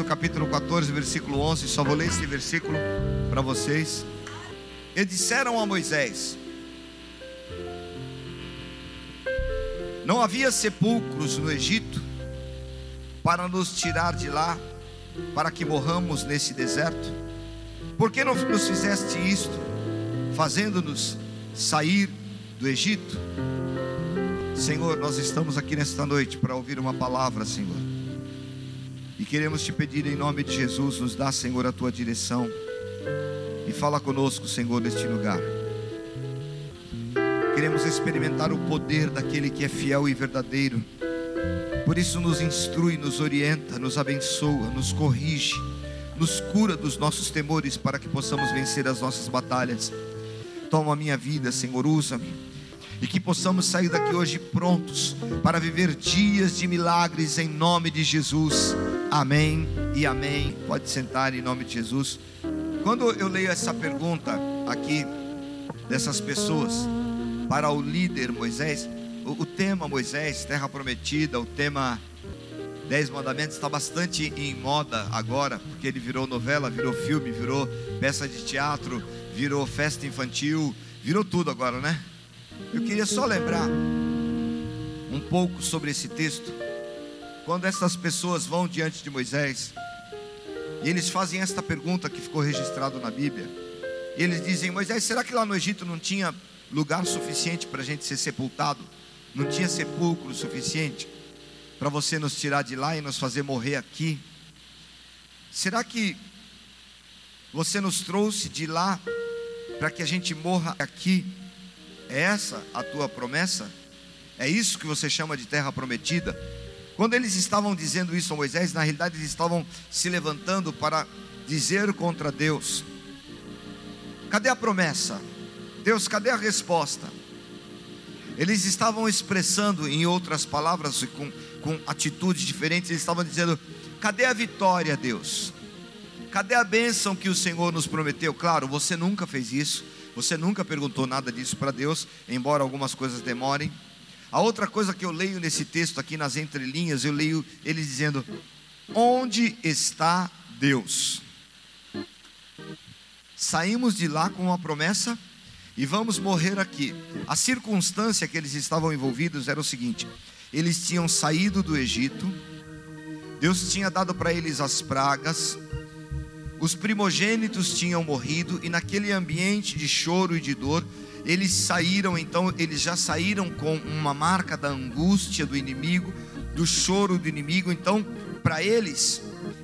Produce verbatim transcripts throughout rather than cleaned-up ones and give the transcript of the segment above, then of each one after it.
capítulo quatorze, versículo onze. Só vou ler esse versículo para vocês. E disseram a Moisés: não havia sepulcros no Egito para nos tirar de lá, para que morramos nesse deserto? Por que não nos fizeste isto, fazendo-nos sair do Egito? Senhor, nós estamos aqui nesta noite para ouvir uma palavra, Senhor, e queremos te pedir em nome de Jesus, nos dá, Senhor, a tua direção, e fala conosco, Senhor, neste lugar. Queremos experimentar o poder daquele que é fiel e verdadeiro. Por isso nos instrui, nos orienta, nos abençoa, nos corrige, nos cura dos nossos temores, para que possamos vencer as nossas batalhas. Toma a minha vida, Senhor, usa-me, e que possamos sair daqui hoje prontos para viver dias de milagres em nome de Jesus. Amém e amém. Pode sentar em nome de Jesus. Quando eu leio essa pergunta aqui dessas pessoas para o líder Moisés, o, o tema Moisés, terra prometida, o tema dez mandamentos está bastante em moda agora, porque ele virou novela, virou filme, virou peça de teatro, virou festa infantil, virou tudo agora, né? Eu queria só lembrar um pouco sobre esse texto. Quando essas pessoas vão diante de Moisés e eles fazem esta pergunta que ficou registrado na Bíblia, e eles dizem: Moisés, será que lá no Egito não tinha lugar suficiente para a gente ser sepultado? Não tinha sepulcro suficiente para você nos tirar de lá e nos fazer morrer aqui? Será que você nos trouxe de lá para que a gente morra aqui? É essa a tua promessa? É isso que você chama de terra prometida? Quando eles estavam dizendo isso a Moisés, na realidade eles estavam se levantando para dizer contra Deus: cadê a promessa? Deus, cadê a resposta? Eles estavam expressando, em outras palavras, com, com atitudes diferentes, eles estavam dizendo: cadê a vitória, Deus? Cadê a bênção que o Senhor nos prometeu? Claro, você nunca fez isso, você nunca perguntou nada disso para Deus, embora algumas coisas demorem. A outra coisa que eu leio nesse texto aqui nas entrelinhas, eu leio eles dizendo: onde está Deus? Saímos de lá com uma promessa e vamos morrer aqui. A circunstância que eles estavam envolvidos era o seguinte: eles tinham saído do Egito, Deus tinha dado para eles as pragas, os primogênitos tinham morrido, e naquele ambiente de choro e de dor, eles saíram, então eles já saíram com uma marca da angústia do inimigo, do choro do inimigo. Então para eles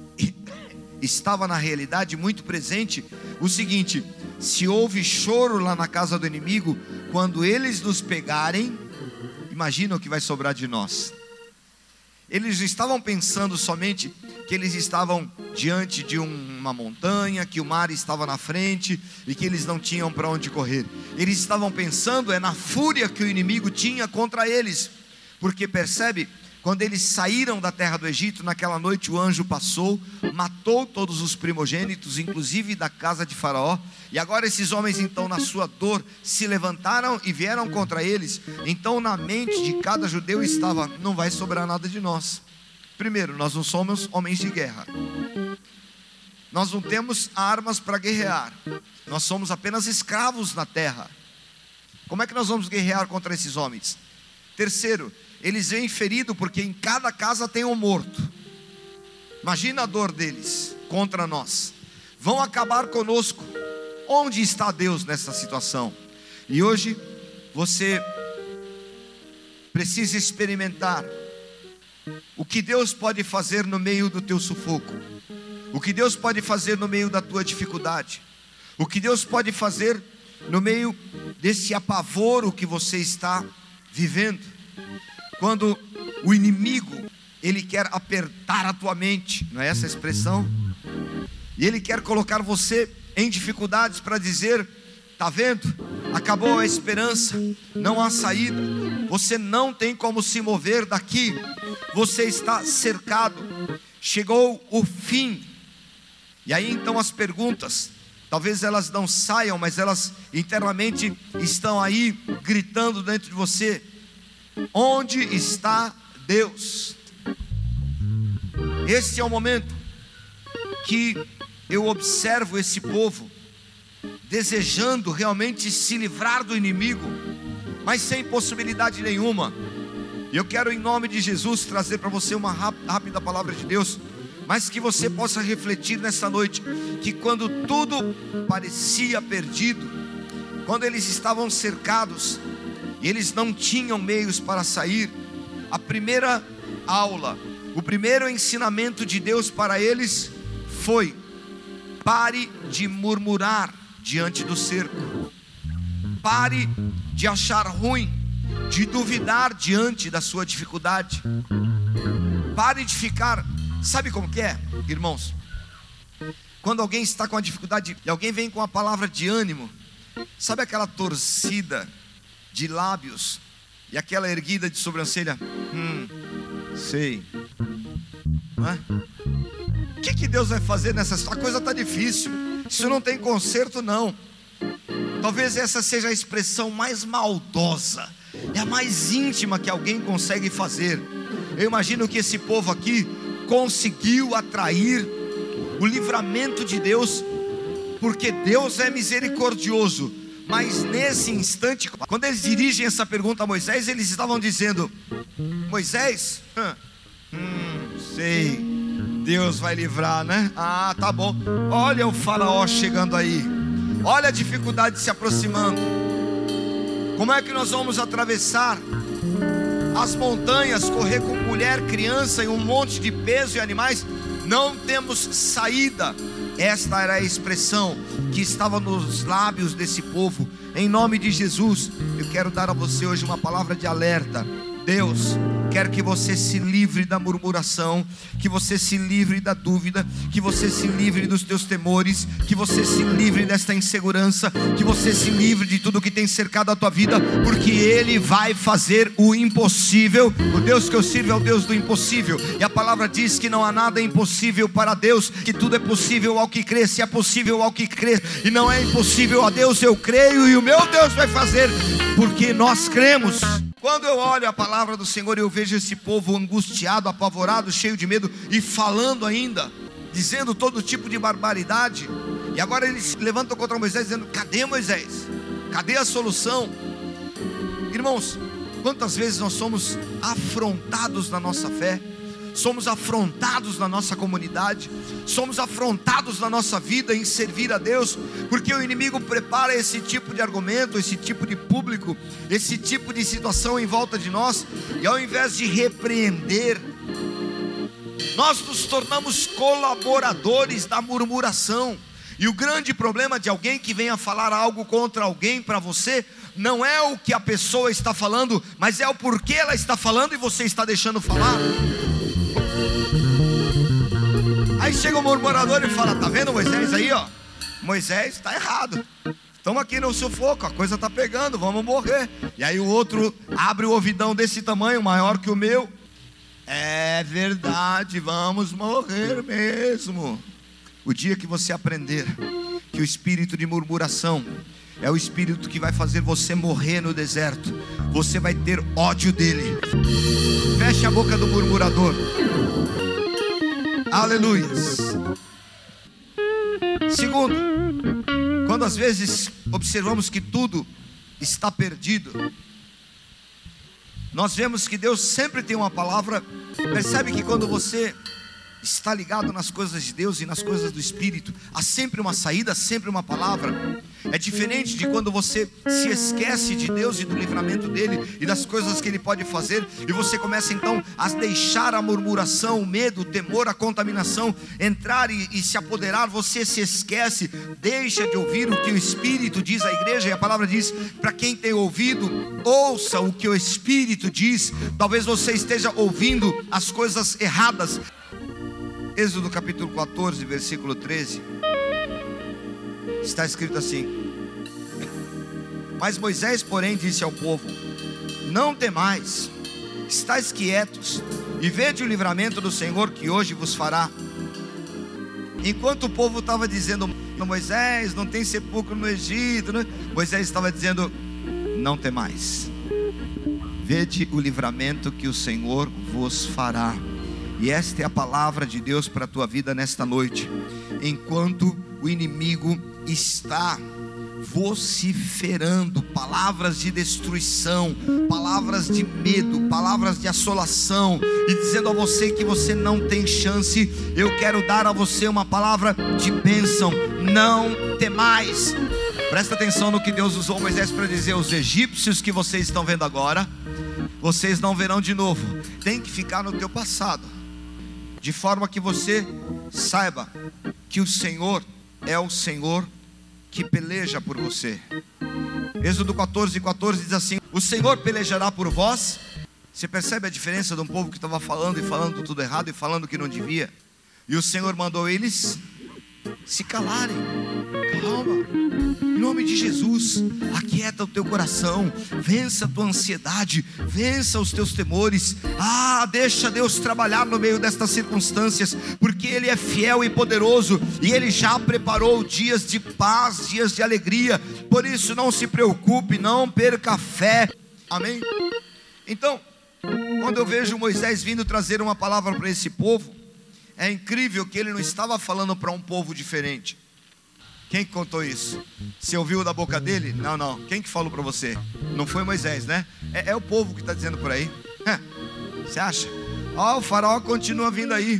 estava na realidade muito presente o seguinte: se houve choro lá na casa do inimigo, quando eles nos pegarem, imagina o que vai sobrar de nós. Eles estavam pensando somente que eles estavam diante de uma montanha, que o mar estava na frente e que eles não tinham para onde correr. Eles estavam pensando é na fúria que o inimigo tinha contra eles, porque percebe, quando eles saíram da terra do Egito, naquela noite o anjo passou, matou todos os primogênitos, inclusive da casa de Faraó. E agora esses homens, então, na sua dor, se levantaram e vieram contra eles. Então na mente de cada judeu estava: não vai sobrar nada de nós. Primeiro, nós não somos homens de guerra, nós não temos armas para guerrear, nós somos apenas escravos na terra. Como é que nós vamos guerrear contra esses homens? Terceiro, eles vêm feridos porque em cada casa tem um morto. Imagina a dor deles contra nós. Vão acabar conosco. Onde está Deus nessa situação? E hoje você precisa experimentar o que Deus pode fazer no meio do teu sufoco, o que Deus pode fazer no meio da tua dificuldade, o que Deus pode fazer no meio desse apavoro que você está vivendo. Quando o inimigo, ele quer apertar a tua mente, não é essa a expressão? E ele quer colocar você em dificuldades para dizer: está vendo? Acabou a esperança, não há saída, você não tem como se mover daqui, você está cercado, chegou o fim. E aí então as perguntas, talvez elas não saiam, mas elas internamente estão aí gritando dentro de você: onde está Deus? Este é o momento que eu observo esse povo desejando realmente se livrar do inimigo, mas sem possibilidade nenhuma. E eu quero, em nome de Jesus, trazer para você uma rápida palavra de Deus, mas que você possa refletir nessa noite, que quando tudo parecia perdido, quando eles estavam cercados e eles não tinham meios para sair, a primeira aula, o primeiro ensinamento de Deus para eles foi: pare de murmurar diante do cerco, pare de achar ruim, de duvidar diante da sua dificuldade, pare de ficar, sabe como que é, irmãos? Quando alguém está com a dificuldade e alguém vem com a palavra de ânimo, sabe aquela torcida de lábios e aquela erguida de sobrancelha? Hum, sei. O que, que Deus vai fazer nessa situação? A coisa está difícil, isso não tem conserto não. Talvez essa seja a expressão mais maldosa, é a mais íntima que alguém consegue fazer. Eu imagino que esse povo aqui conseguiu atrair o livramento de Deus, porque Deus é misericordioso. Mas nesse instante, quando eles dirigem essa pergunta a Moisés, eles estavam dizendo: Moisés, hum, sei, Deus vai livrar, né? Ah, tá bom. Olha o faraó chegando aí, olha a dificuldade se aproximando. Como é que nós vamos atravessar as montanhas, correr com mulher, criança e um monte de peso e animais? Não temos saída. Esta era a expressão que estava nos lábios desse povo. Em nome de Jesus, eu quero dar a você hoje uma palavra de alerta. Deus quer que você se livre da murmuração, que você se livre da dúvida, que você se livre dos teus temores, que você se livre desta insegurança, que você se livre de tudo que tem cercado a tua vida, porque Ele vai fazer o impossível. O Deus que eu sirvo é o Deus do impossível, e a palavra diz que não há nada impossível para Deus, que tudo é possível ao que crê. Se é possível ao que crê e não é impossível a Deus, eu creio, e o meu Deus vai fazer, porque nós cremos. Quando eu olho a palavra do Senhor, eu vejo esse povo angustiado, apavorado, cheio de medo, e falando ainda, dizendo todo tipo de barbaridade. E agora eles se levantam contra Moisés, dizendo: cadê Moisés? Cadê a solução? Irmãos, quantas vezes nós somos afrontados na nossa fé, somos afrontados na nossa comunidade, somos afrontados na nossa vida em servir a Deus, porque o inimigo prepara esse tipo de argumento, esse tipo de público, esse tipo de situação em volta de nós, e ao invés de repreender, nós nos tornamos colaboradores da murmuração. E o grande problema de alguém que venha falar algo contra alguém para você, não é o que a pessoa está falando, mas é o porquê ela está falando e você está deixando falar. Aí chega o murmurador e fala: tá vendo Moisés aí, ó? Moisés está errado, estamos aqui no sufoco, a coisa está pegando, vamos morrer. E aí o outro abre o ouvidão desse tamanho, maior que o meu: é verdade, vamos morrer mesmo. O dia que você aprender que o espírito de murmuração é o espírito que vai fazer você morrer no deserto, você vai ter ódio dele. Feche a boca do murmurador. Aleluias. Segundo, quando às vezes observamos que tudo está perdido, nós vemos que Deus sempre tem uma palavra. Percebe que quando você está ligado nas coisas de Deus e nas coisas do Espírito, há sempre uma saída, sempre uma palavra. É diferente de quando você se esquece de Deus e do livramento dele e das coisas que ele pode fazer, e você começa então a deixar a murmuração, o medo, o temor, a contaminação entrar e, e se apoderar. Você se esquece, deixa de ouvir o que o Espírito diz à igreja. E a palavra diz: para quem tem ouvido, ouça o que o Espírito diz. Talvez você esteja ouvindo as coisas erradas. Êxodo capítulo quatorze, versículo treze, está escrito assim: mas Moisés, porém, disse ao povo: não temais, estais quietos e vede o livramento do Senhor que hoje vos fará. Enquanto o povo estava dizendo: Moisés, não tem sepulcro no Egito, né? Moisés estava dizendo: não temais, vede o livramento que o Senhor vos fará. E esta é a palavra de Deus para a tua vida nesta noite. Enquanto o inimigo está vociferando palavras de destruição, palavras de medo, palavras de assolação, e dizendo a você que você não tem chance, eu quero dar a você uma palavra de bênção. Não temais. Presta atenção no que Deus usou Moisés para dizer: os egípcios que vocês estão vendo agora, vocês não verão de novo. Tem que ficar no teu passado, de forma que você saiba que o Senhor é o Senhor que peleja por você. Êxodo quatorze, quatorze diz assim: o Senhor pelejará por vós. Você percebe a diferença de um povo que estava falando e falando tudo errado e falando que não devia? E o Senhor mandou eles se calarem. Calma, em nome de Jesus, aquieta o teu coração, vença a tua ansiedade, vença os teus temores. Ah, deixa Deus trabalhar no meio destas circunstâncias, porque Ele é fiel e poderoso, e Ele já preparou dias de paz, dias de alegria. Por isso não se preocupe, não perca a fé. Amém? Então, quando eu vejo Moisés vindo trazer uma palavra para esse povo, é incrível que ele não estava falando para um povo diferente. Quem que contou isso? Você ouviu da boca dele? Não, não. Quem que falou para você? Não foi Moisés, né? É, é o povo que está dizendo por aí. Você acha? Ó, oh, o faraó continua vindo aí.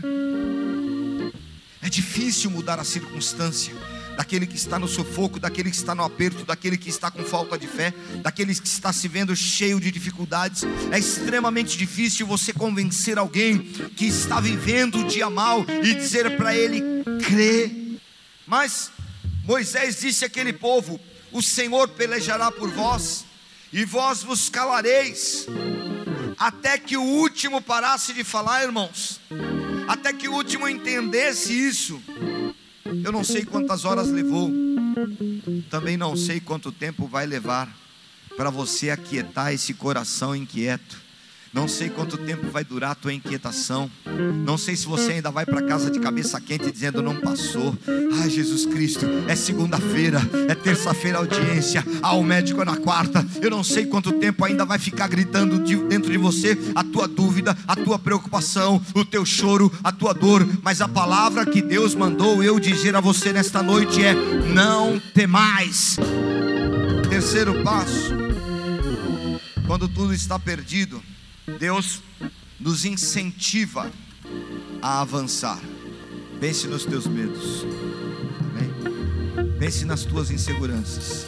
É difícil mudar a circunstância daquele que está no sufoco, daquele que está no aperto, daquele que está com falta de fé, daquele que está se vendo cheio de dificuldades. É extremamente difícil você convencer alguém que está vivendo o dia mal e dizer para ele: crê. Mas Moisés disse àquele povo: o Senhor pelejará por vós, e vós vos calareis, até que o último parasse de falar, irmãos, até que o último entendesse isso. Eu não sei quantas horas levou, também não sei quanto tempo vai levar para você aquietar esse coração inquieto. Não sei quanto tempo vai durar a tua inquietação. Não sei se você ainda vai para casa de cabeça quente dizendo: não passou. Ai, Jesus Cristo, é segunda-feira, é terça-feira audiência, ah, o médico é na quarta. Eu não sei quanto tempo ainda vai ficar gritando de, dentro de você a tua dúvida, a tua preocupação, o teu choro, a tua dor. Mas a palavra que Deus mandou eu dizer a você nesta noite é: não temais. Terceiro passo: quando tudo está perdido, Deus nos incentiva a avançar. Pense nos teus medos, amém? Pense nas tuas inseguranças.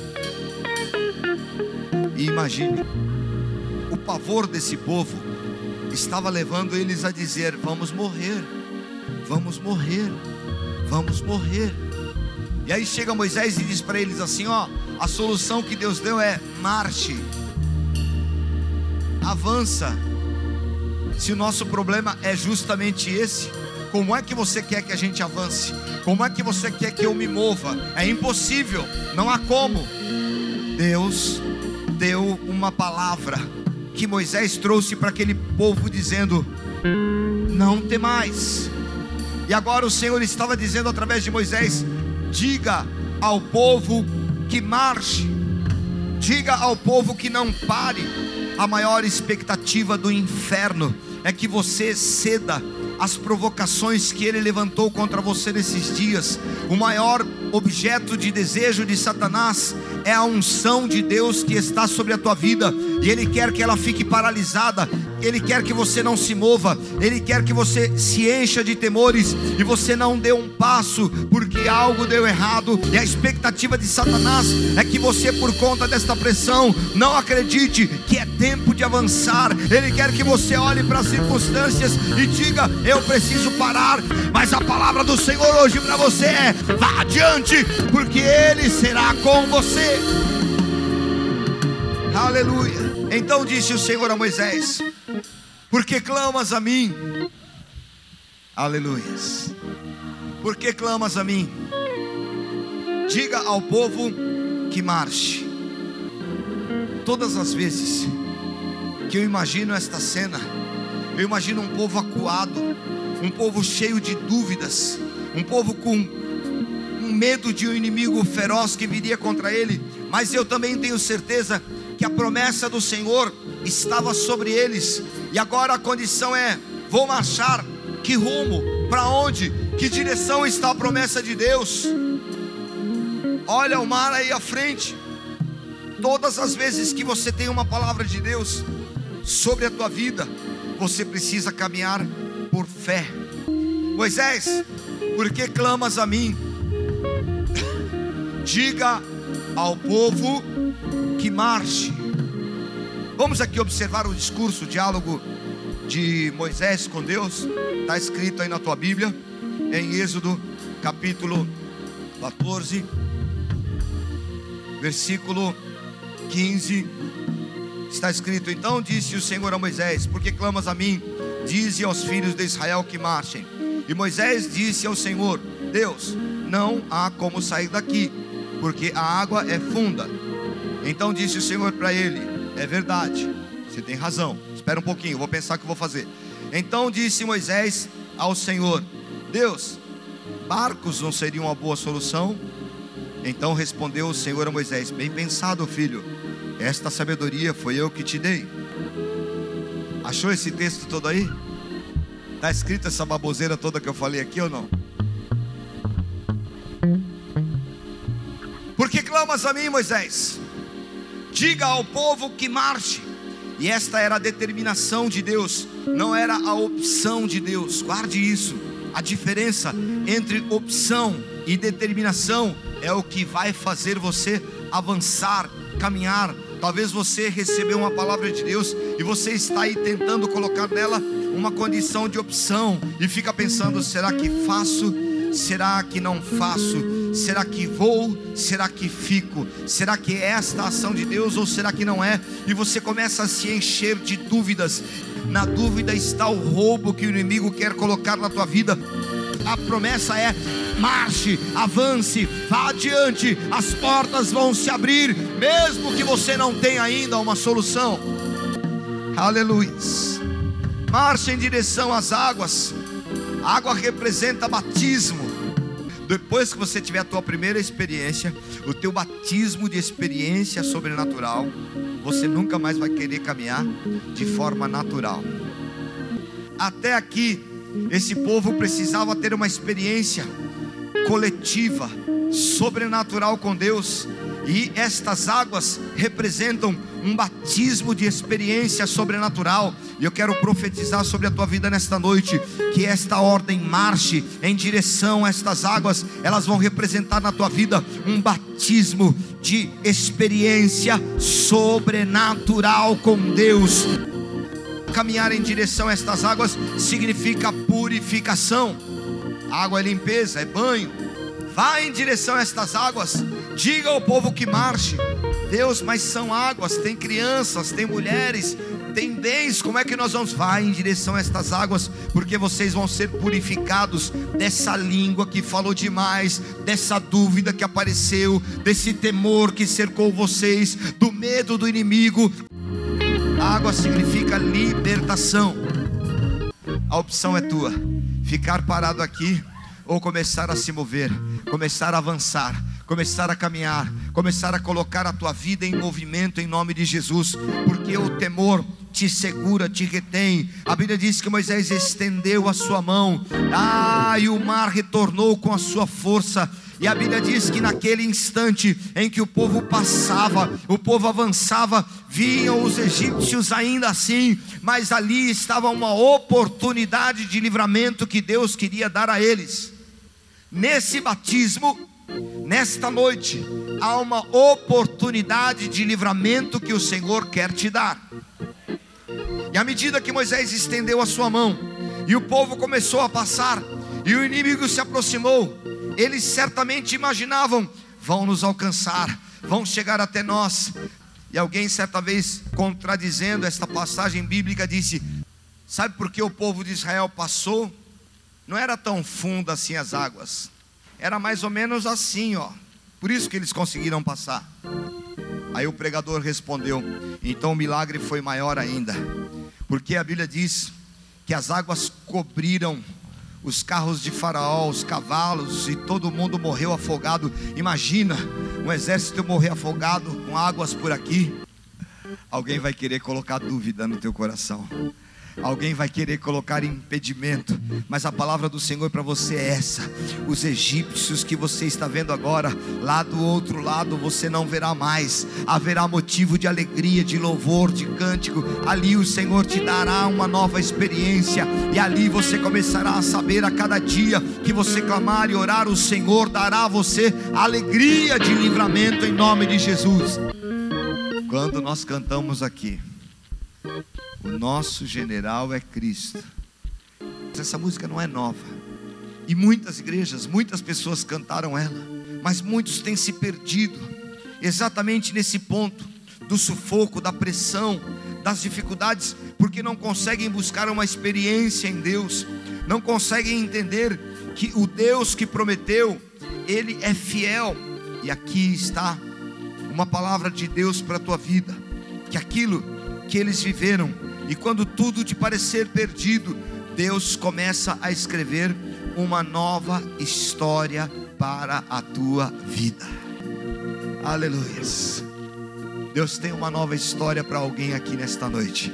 E imagine, o pavor desse povo estava levando eles a dizer: vamos morrer, vamos morrer, vamos morrer. E aí chega Moisés e diz para eles assim: ó, a solução que Deus deu é: marche, avança. Se o nosso problema é justamente esse, como é que você quer que a gente avance? Como é que você quer que eu me mova? É impossível, não há como. Deus deu uma palavra que Moisés trouxe para aquele povo dizendo: não temais. E agora o Senhor estava dizendo através de Moisés: diga ao povo que marche, diga ao povo que não pare. A maior expectativa do inferno é que você ceda às provocações que ele levantou contra você nesses dias. O maior objeto de desejo de Satanás é a unção de Deus que está sobre a tua vida, e ele quer que ela fique paralisada. Ele quer que você não se mova, ele quer que você se encha de temores e você não dê um passo, porque algo deu errado. E a expectativa de Satanás é que você, por conta desta pressão, não acredite que é tempo de avançar. Ele quer que você olhe para as circunstâncias e diga: eu preciso parar. Mas a palavra do Senhor hoje para você é: vá adiante, porque Ele será com você. Aleluia. Então disse o Senhor a Moisés: por que clamas a mim? Aleluias. Por que clamas a mim? Diga ao povo que marche. Todas as vezes que eu imagino esta cena, eu imagino um povo acuado, um povo cheio de dúvidas, um povo com um medo de um inimigo feroz que viria contra ele. Mas eu também tenho certeza que a promessa do Senhor estava sobre eles. E agora a condição é: vou marchar, que rumo, para onde, que direção está a promessa de Deus? Olha o mar aí à frente. Todas as vezes que você tem uma palavra de Deus sobre a tua vida, você precisa caminhar por fé. Moisés, por que clamas a mim? Diga ao povo que marche. Vamos aqui observar o discurso, o diálogo de Moisés com Deus. Está escrito aí na tua Bíblia, em Êxodo capítulo quatorze, versículo quinze. Está escrito: então disse o Senhor a Moisés: por que clamas a mim? Dize aos filhos de Israel que marchem. E Moisés disse ao Senhor: Deus, não há como sair daqui, porque a água é funda. Então disse o Senhor para ele: é verdade, você tem razão, espera um pouquinho, eu vou pensar o que vou fazer. Então disse Moisés ao Senhor: Deus, barcos não seriam uma boa solução? Então respondeu o Senhor a Moisés: bem pensado, filho, esta sabedoria foi eu que te dei. Achou esse texto todo aí? Está escrito essa baboseira toda que eu falei aqui ou não? Por que clamas a mim, Moisés? Diga ao povo que marche. E esta era a determinação de Deus, não era a opção de Deus. Guarde isso. A diferença entre opção e determinação é o que vai fazer você avançar, caminhar. Talvez você recebeu uma palavra de Deus e você está aí tentando colocar nela uma condição de opção e fica pensando: será que faço? Será que não faço? Será que vou? Será que fico? Será que é esta a ação de Deus ou será que não é? E você começa a se encher de dúvidas. Na dúvida está o roubo que o inimigo quer colocar na tua vida. A promessa é: marche, avance, vá adiante, as portas vão se abrir, mesmo que você não tenha ainda uma solução. Aleluia. Marche em direção às águas. A água representa batismo. Depois que você tiver a tua primeira experiência, o teu batismo de experiência sobrenatural, você nunca mais vai querer caminhar de forma natural. Até aqui, esse povo precisava ter uma experiência coletiva, sobrenatural com Deus. E estas águas representam um batismo de experiência sobrenatural. E eu quero profetizar sobre a tua vida nesta noite, que esta ordem marche em direção a estas águas. Elas vão representar na tua vida um batismo de experiência sobrenatural com Deus. Caminhar em direção a estas águas significa purificação. Água é limpeza, é banho. Vá em direção a estas águas. Diga ao povo que marche. Deus, mas são águas, tem crianças, tem mulheres, tem bens, como é que nós vamos? Vá em direção a estas águas, porque vocês vão ser purificados dessa língua que falou demais, dessa dúvida que apareceu, desse temor que cercou vocês, do medo do inimigo. Água significa libertação. A opção é tua: ficar parado aqui ou começar a se mover, começar a avançar, começar a caminhar, começar a colocar a tua vida em movimento em nome de Jesus, porque o temor te segura, te retém. A Bíblia diz que Moisés estendeu a sua mão, ah, e o mar retornou com a sua força. E a Bíblia diz que naquele instante em que o povo passava, o povo avançava, vinham os egípcios ainda assim, mas ali estava uma oportunidade de livramento que Deus queria dar a eles. Nesse batismo, nesta noite, há uma oportunidade de livramento que o Senhor quer te dar. E à medida que Moisés estendeu a sua mão e o povo começou a passar e o inimigo se aproximou, eles certamente imaginavam: vão nos alcançar, vão chegar até nós. E alguém certa vez, contradizendo esta passagem bíblica, disse: sabe por que o povo de Israel passou? Não era tão funda assim as águas, era mais ou menos assim, ó. Por isso que eles conseguiram passar. Aí o pregador respondeu: então o milagre foi maior ainda, porque a Bíblia diz que as águas cobriram os carros de Faraó, os cavalos, e todo mundo morreu afogado. Imagina um exército morrer afogado com águas por aqui. Alguém vai querer colocar dúvida no teu coração. Alguém vai querer colocar impedimento, mas a palavra do Senhor para você é essa: os egípcios que você está vendo agora, lá do outro lado você não verá mais. Haverá motivo de alegria, de louvor, de cântico. Ali o Senhor te dará uma nova experiência, e ali você começará a saber, a cada dia que você clamar e orar, o Senhor dará a você alegria de livramento em nome de Jesus. Quando nós cantamos aqui, o nosso general é Cristo, essa música não é nova, e muitas igrejas, muitas pessoas cantaram ela, mas muitos têm se perdido exatamente nesse ponto do sufoco, da pressão, das dificuldades, porque não conseguem buscar uma experiência em Deus, não conseguem entender que o Deus que prometeu, Ele é fiel. E aqui está uma palavra de Deus para a tua vida, que aquilo que eles viveram, e quando tudo te parecer perdido, Deus começa a escrever uma nova história para a tua vida. Aleluia. Deus tem uma nova história para alguém aqui nesta noite.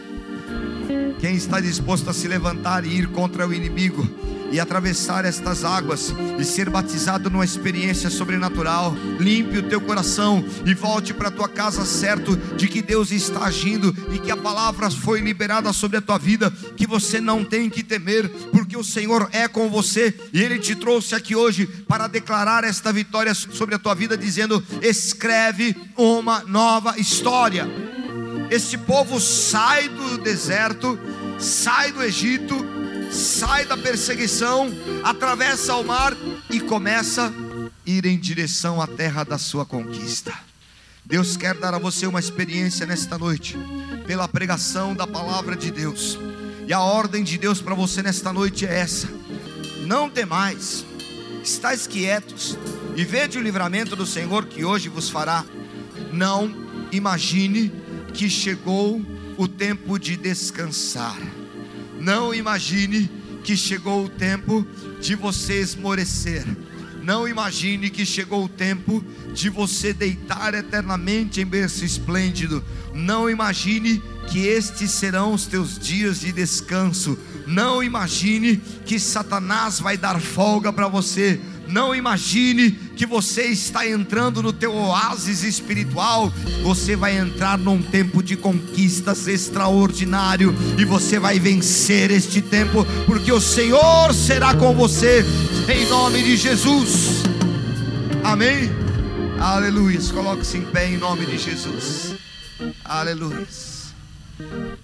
Quem está disposto a se levantar e ir contra o inimigo, e atravessar estas águas, e ser batizado numa experiência sobrenatural? Limpe o teu coração e volte para a tua casa certo de que Deus está agindo, e que a palavra foi liberada sobre a tua vida, que você não tem que temer, porque o Senhor é com você, e Ele te trouxe aqui hoje para declarar esta vitória sobre a tua vida, dizendo: escreve uma nova história. Este povo sai do deserto, sai do Egito, sai da perseguição, atravessa o mar e começa a ir em direção à terra da sua conquista. Deus quer dar a você uma experiência nesta noite, pela pregação da palavra de Deus. E a ordem de Deus para você nesta noite é essa: não temais, estais quietos e vede o livramento do Senhor que hoje vos fará. Não imagine que chegou o tempo de descansar. Não imagine que chegou o tempo de você esmorecer. Não imagine que chegou o tempo de você deitar eternamente em berço esplêndido. Não imagine que estes serão os teus dias de descanso. Não imagine que Satanás vai dar folga para você. Não imagine que você está entrando no teu oásis espiritual. Você vai entrar num tempo de conquistas extraordinário, e você vai vencer este tempo, porque o Senhor será com você, em nome de Jesus. Amém? Aleluia. Coloque-se em pé em nome de Jesus. Aleluia.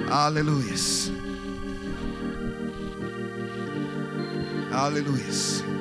Aleluia. Aleluia.